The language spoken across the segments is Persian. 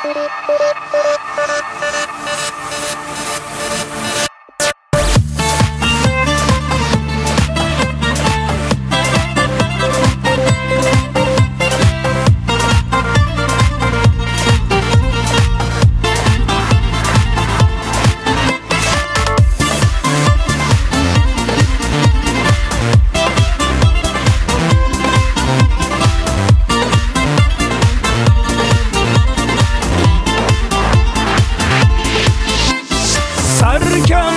سرکم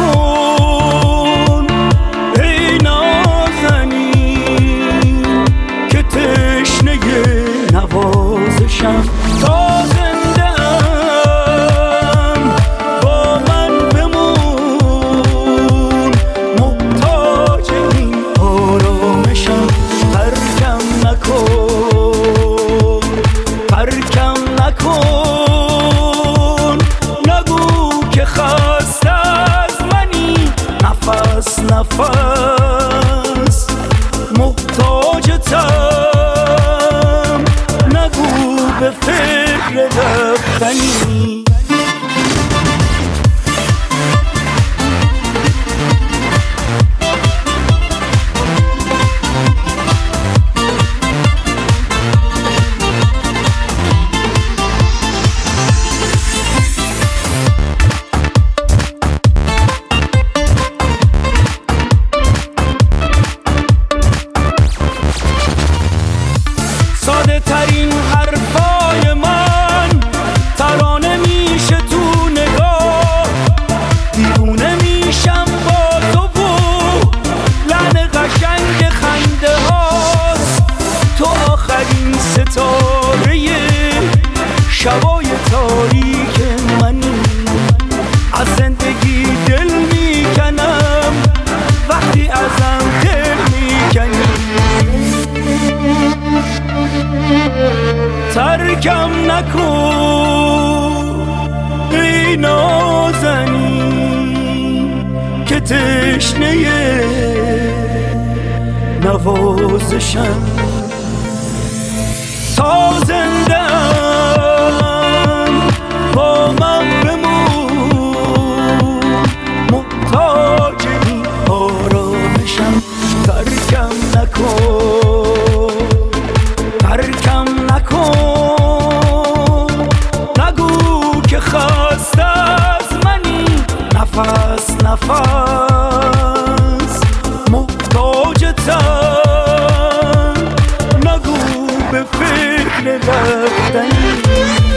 نکن ای نازنین که تشنه نوازشم تا زنده‌ام با من بمون محتاج این آرامشم ترکم نکن ترکم نکن نگو که خسته از منی نفس نفس محتاجتم نگو به فکر رفتنی ساده ترین حرفای من ترانه میشه تو نگاه دیوونه میشم با تو و لحن قشنگ خنده هاست تو آخرین ستاره شبای تاریک منی از زندگی دل میکنم وقتی ازم دل میکنی ترکم نکن ای نازنین که تشنه نوازشم تا زنده‌ام با من بمون محتاج این آرامشم ترکم نکن ترکم نکن نگو که خسته از منی نفس نفس محتاجتم نگو به فکر رفتنی